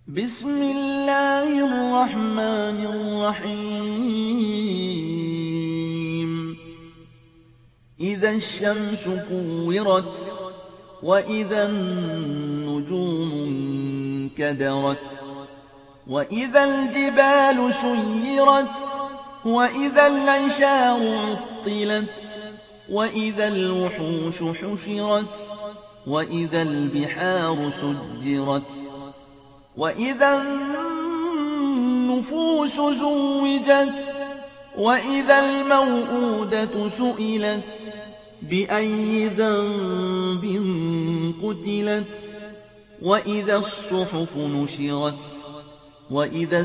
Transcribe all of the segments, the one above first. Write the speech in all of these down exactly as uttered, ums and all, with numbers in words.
بسم الله الرحمن الرحيم إذا الشمس كورت وإذا النجوم انكدرت وإذا الجبال سيرت وإذا العشار عطلت وإذا الوحوش حشرت وإذا البحار سجرت وإذا النفوس زوجت وإذا الموءودة سئلت بأي ذنب قتلت وإذا الصحف نشرت وإذا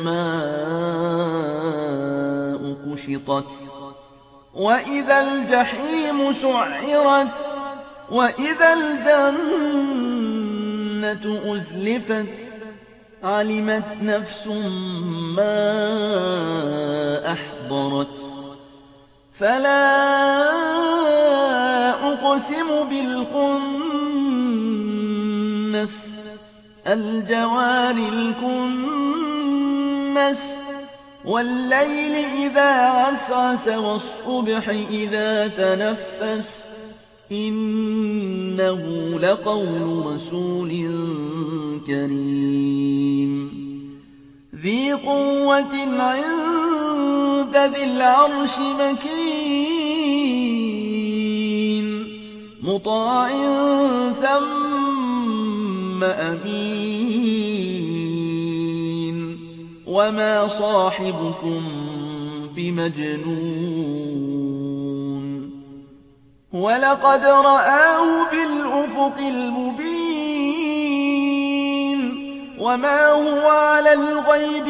السماء كشطت وإذا الجحيم سعرت وإذا الجنة أزلفت علمت نفس ما أحضرت فلا أقسم بالخنس الجوار الكنس والليل إذا عسعس والصبح إذا تنفس إنه لقول رسول كريم ذي قوة عند ذي العرش مكين مطاع ثم أمين وما صاحبكم بمجنون ولقد رآه بالأفق المبين وما هو على الغيب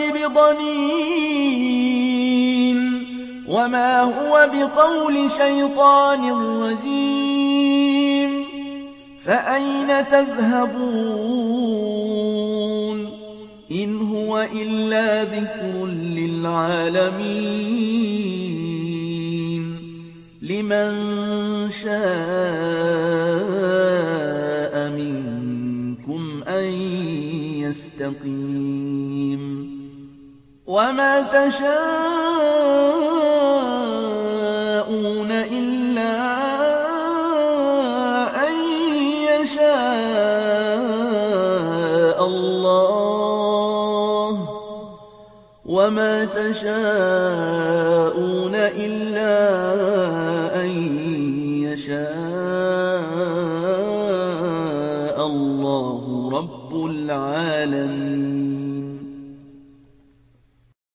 بضنين وما هو بقول شيطان رجيم فأين تذهبون إن هو إلا ذكر للعالمين لمن شاء منكم أن يستقيم وما تشاءون إلا أن يشاء الله وما تشاءون إلا أن يشاء الله رب العالمين.